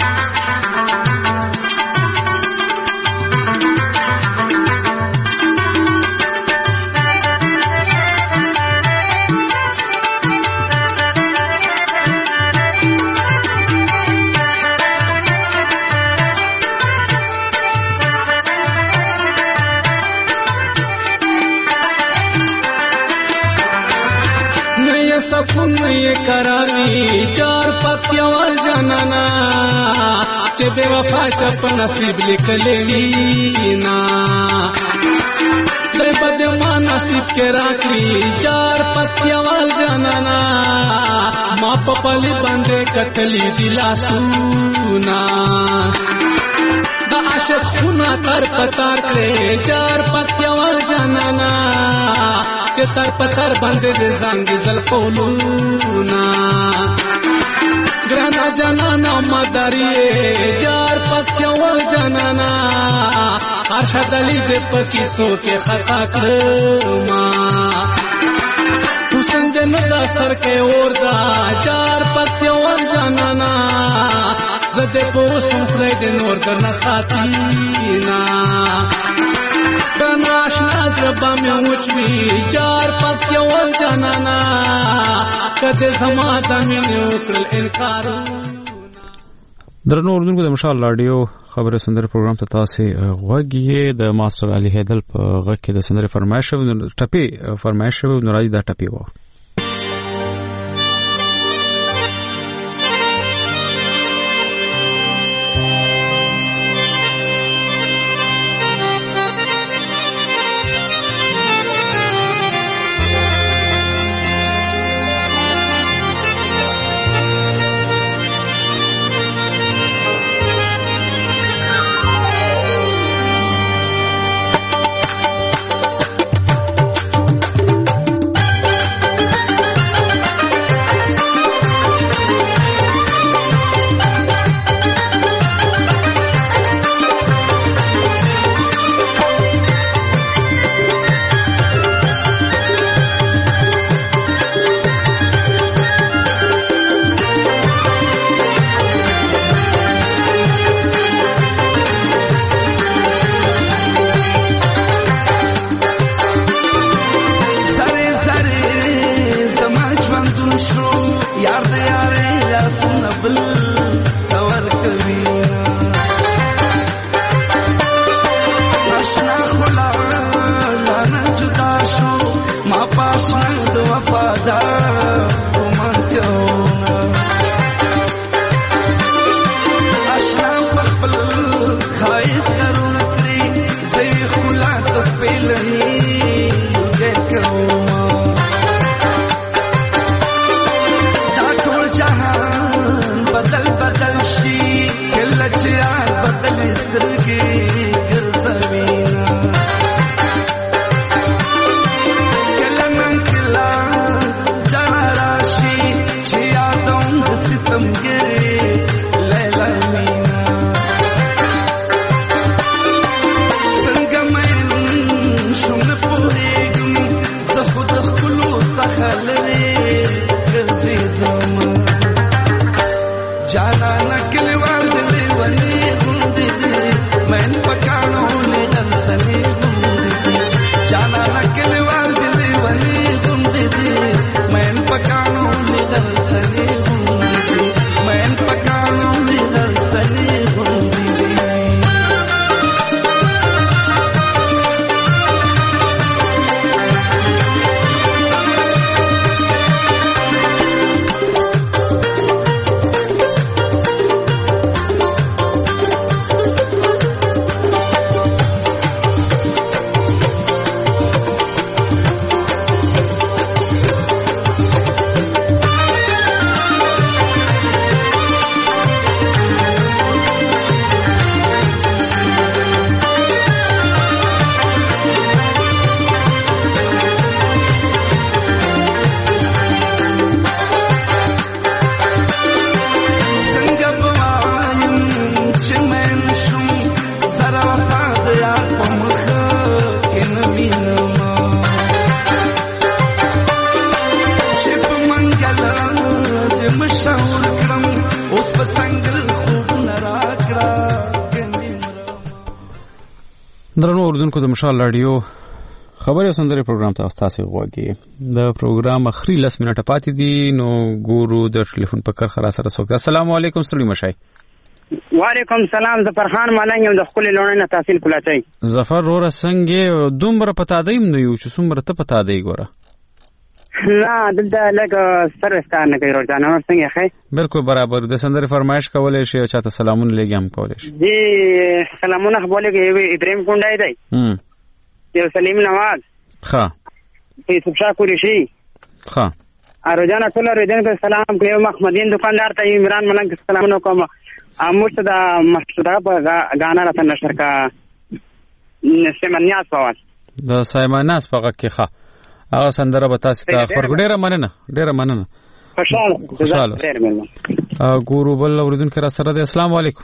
سکون یہ کراری چار پتیوال جانانا چه بے وفا چپ نصیب لکلوی نا دے بد ما نصیب کے راکری چار پتیوال جانانا ما پپلی بندے کتلی دلا سونا دا عاشق خونا تر پتار کرے چار پتیوال جانانا کہ تر پتر بندے دے زنگی زلفولونا گرانا جانانا مداریے جار پتیوال جانانا ارشد علی دے پکی سو کے خطا کرما حسن جنتا سر کے اور دا جار پتیوال جانانا زدے پوسم فرید نور کرنا ساتینا بناش نظر بامیا وچوی جار پتیوال جانانا کده زما دمین وکړل انکار درنو اوردونکو د مشال رادیو خبر سندر پروګرام ته تاسو غوږی د ماستر علي هیدل په غږ کې د سندر فرمایش ټپي فرمایش نورادي دا ټپي و درنو اوردونکو د مشال رادیو خبري او سندري پروګرام ته تاسو غوږی د پروګرام اخري لس منټه پاتې دي نو ګورو د ټلیفون په کار خرا سره سوګ. السلام علیکم ستړي مشای. وعلیکم سلام ظفرخان ملنګ یم د خپل لوننه تحصیل کلاچي. ظفر رور څنګه دومره پتا دیم نه یو چې څومره ته پتا دی ګوره. نه دلته لګ سروستان نه کوي روزانه څنګه ښه بالکل برابر د سندري فرمایش کولای شي او چاته سلامونه لګم کولای شي. جی سلامونه بوله کې ابراهيم کونډای دی. هم یو سلیم نواز ښه یوسف شاه قریشي ښه روزانه ټول ورځې سلام کوي. محمدین دکاندار ته عمران ملنګ سلامونه کوم. اموږ ته د مشهوره په غانا راته نشر کا سیمنیاس په واس د سیمنیاس په کې ښه هغه سندره به تاسو ته خورګ ډیره مننه ډیره مننه خوشاله خوشاله ډیر مننه. ګورو بل اوریدونکو را سره دی. السلام علیکم.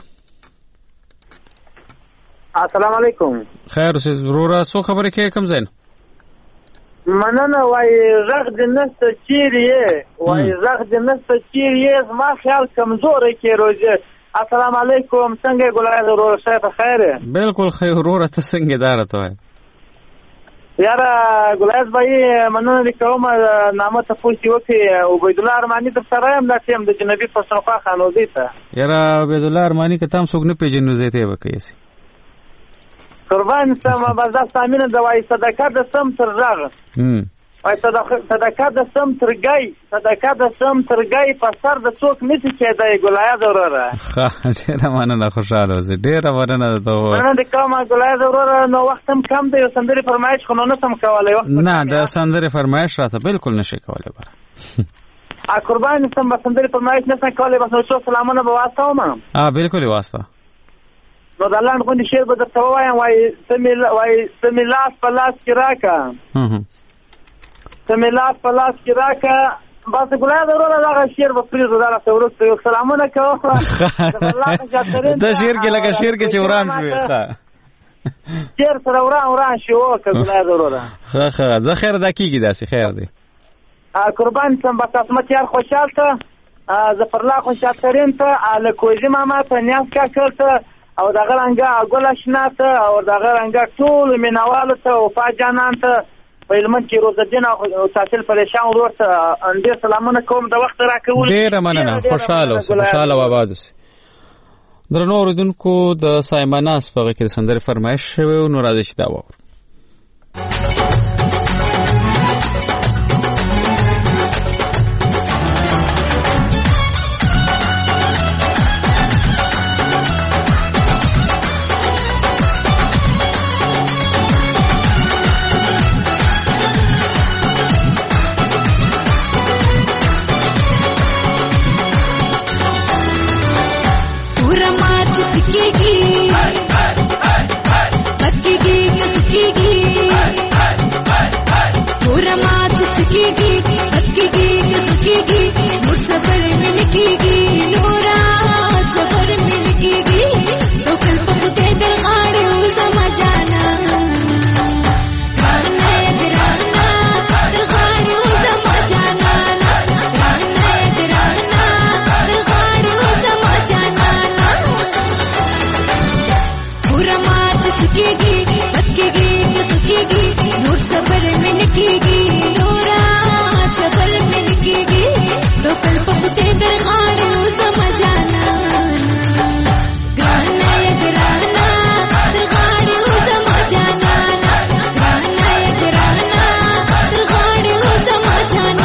السلام علیکم. خیر اوسې ورور سو خبرې کې کوم زین مننه وای زغ د نست چیرې وای زغ د نست چیرې ما خیال کمزور کې روزه. السلام علیکم څنګه ګلای ورور صاحب خیره؟ بالکل خیر ورور ته څنګه دار ته یاره ګلای بھائی مننه کوم نامه ته پوښتنه وکي عبید الله ارمانی تر سره هم د تیم د جنبی پښتونخوا خانوزي ته. یاره عبید الله ارمانی که تام څوک نه پیژنو زیته وکي سي قربان سم بازار سامینه د وای صدقه د سم تر زغ هم وای صدقه د سم تر گای صدقه د سم تر گای په سر د څوک نشي کېدای ګلای ضروره. ښه ډیره مننه خوشاله اوسې ډیره مننه ته مننه د کوم ګلای ضروره. نو وخت هم کم دی سندري فرمایش خو نه سم کولای وخت نه د سندري فرمایش راته بالکل نشي کولای بره ا قربان سم سندري فرمایش نه سم کولای بس نو سلامونه به واسطه ما ا بالکل واسطه نو د لاند غونډې شعر به درته ووایم وای سمیل وای سمیلاس په لاس کې راکا سمیلاس په لاس کې راکا بس ګلای ضروره دغه شعر به پریږدو دا راته وروسته یو سلامونه کوم دا شعر کې لکه شعر کې چې وران شوی ښه شعر سره وران وران شي وکړه ګلای ضروره ښه ښه زه خیر دا کېږي داسې خیر دی قربان سم بس اسمت یار خوشحال ته ظفرالله خوشحال ترین ته الکوزي ماما ته نیاز کاکړ ته او دغه رنګه ګل اشنا ته او دغه رنګه ټول مینوالو ته وفا جانان ته په هلمند کې روز الدین او تحصیل پریشان ورور ته ډېر سلامونه کوم د وخت راکول. ډېره مننه خوشحاله اوسه خوشحاله او آباد اوسئ. درنو اورېدونکو د سایمناس په هغه کې د سندرې فرمایش شوی نو راځئ چې دا واورو. मुसफर मिलकेगी नूरा सफर मिलकेगी तो कल पहुंचे दरगाड़े उजमा जाना राना राना दरगाड़े उजमा जाना राना राना दरगाड़े उजमा जाना पूरा मार्च सकेगी बकेगी सकेगी नूर सफर मिलकेगी नूरा सफर मिलकेगी तो कल पहुंचे दरगाड़े उजमा जाना गाना गाना दरगाड़े उजमा जाना गाना गाना दरगाड़े उजमा जाना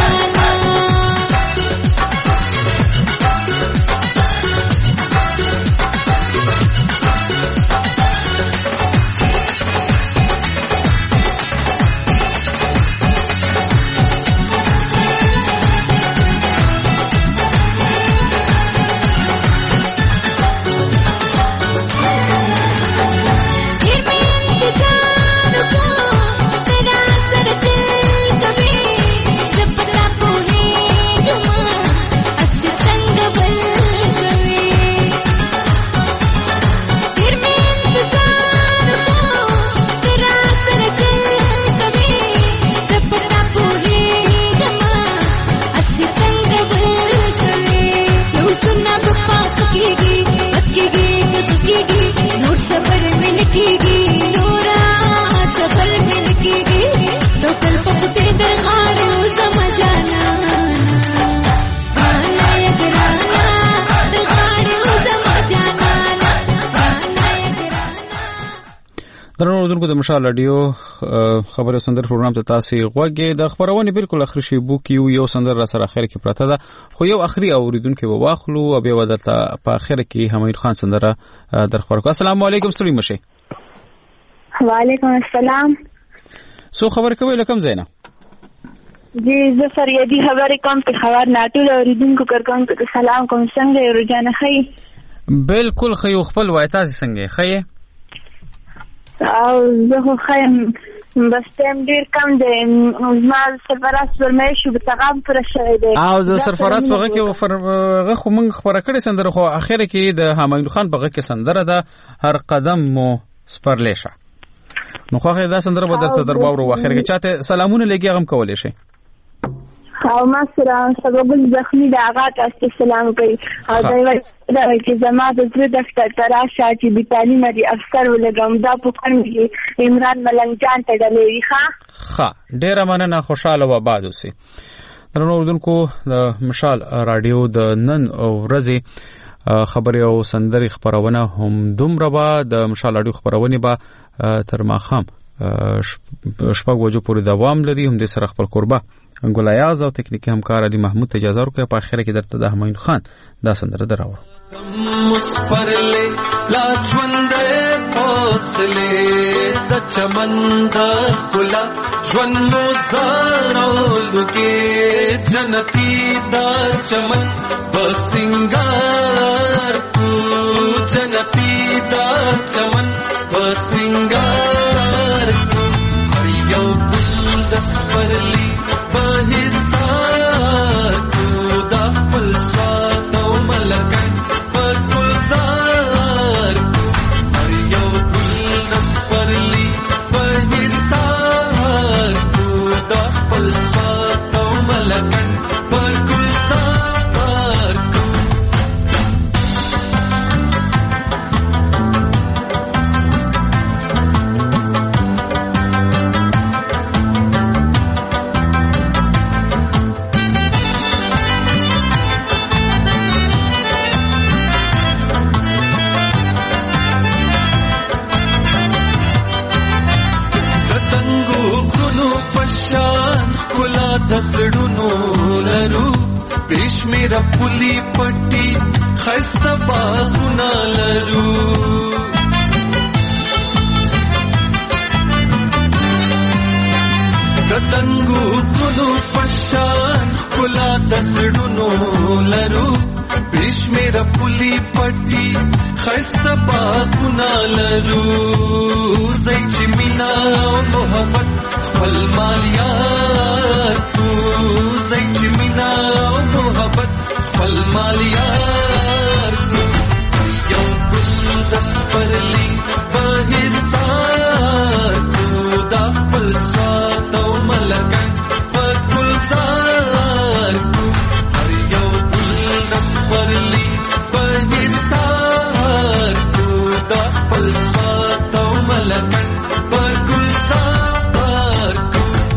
درنو اوریدونکو د مشال رادیو خبر سندر پروګرام ته تاسو غوږی د خبرونه بالکل اخر شی بو کیو یو سندر را سره اخر کې پراته ده خو یو اخري اوریدونکو به واخلو او بیا ودلته په اخر کې حمید خان سندر در خبر کو. السلام علیکم ستړي مشه. وعلیکم السلام. سو خبر کوي لکم زینا جی زه فریادي خبرې کوم په خبر ناټول اوریدونکو کړم ته سلام کوم څنګه یو روزانه خی بالکل خی خپل وای تاسو څنګه خی او زه خو خیم بس تم ډیر کم دی ما سرفراز فرمایش په تغام پر شوی دی او زه سرفراز په کې فرغه خو موږ خبره کړې سندره خو اخر کې د حمید خان په کې سندره ده هر قدم مو سپرلیشه نو خو دا سندره به درته درباور و اخر کې چاته سلامونه لګي غم کولې شي او ما سره سبب زخمی د هغه تاسو سلام کوي او دا وایي چې زما د زړه دفتر تراشه چې د تعلیم دی افسر ولګم دا په کوم کې عمران ملنګ جان ته ډلې ښه ښه ډیره مننه خوشاله و باد اوسئ. درنو اوریدونکو د مشال رادیو د نن ورځې خبري او سندري خبرونه هم دومره به د مشال رادیو خبرونه به تر ماخام شپږ وجو پورې دوام لري. هم د سره خپل قربا انګولیاز او تکنیکی همکار علی محمود ته اجازه ورکړه په اخر کې درته د حمید خان دا سندره دراوړو. مسپرلې لا ژوند حوصله د چمن د ګلا ژوند مو زارول کې جنتی دا چمن بسنګار کو جنتی دا چمن بسنګار یو ګل د سپرلې بهسار کو دا خپل سواد او ملګری پر گلزار کو هر یو ګل د سپرلي بهسار کو دا خپل سواد او ملګری پر گلزار کو دسړونو لرو بشمیر پولی پټي خسته باغونه لرو دتنګو غنو پشان کلا دسړونو لرو بشمیر پولی پټي خسته باغونه لرو زې مینا او محبت خپل مالیار کو زې مینا او محبت خپل مالیار کو یو ګل د سپرلي بهسار کو دا خپل سواد او ملګری پر گلزار کو هر یو ګل د سپرلي بهسار کو دا خپل سواد او ملګری پر گلزار کو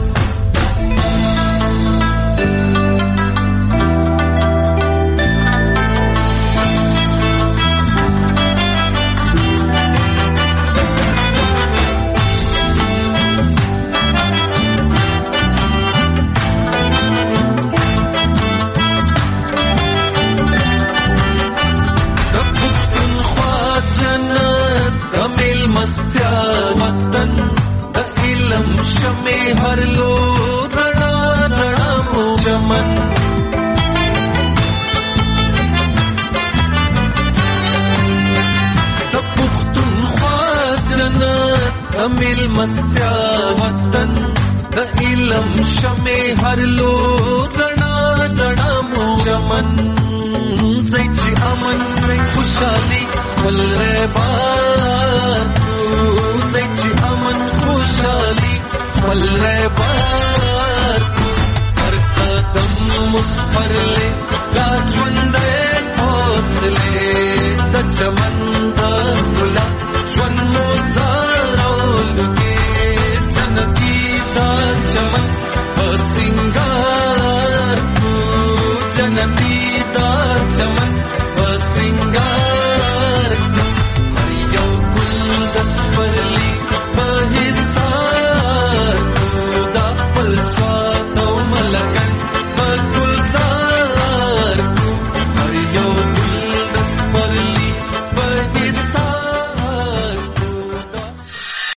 وطن د علم شمه هر لو رڼا رڼا مو چمن د پښتونخوا جنت د ملمستیا وطن د علم شمه هر لو رڼا رڼا مو چمن زې امن خوشالي ولر بار زي امن خوشالي والربار هر قدم مسپرلي لا ژوند حوصله د چمن د ګلا ژوند مو زارول کې جنتي دا چمن بسنګار کو جنتي دا چمن بسنګار کو یو ګل د سپرلي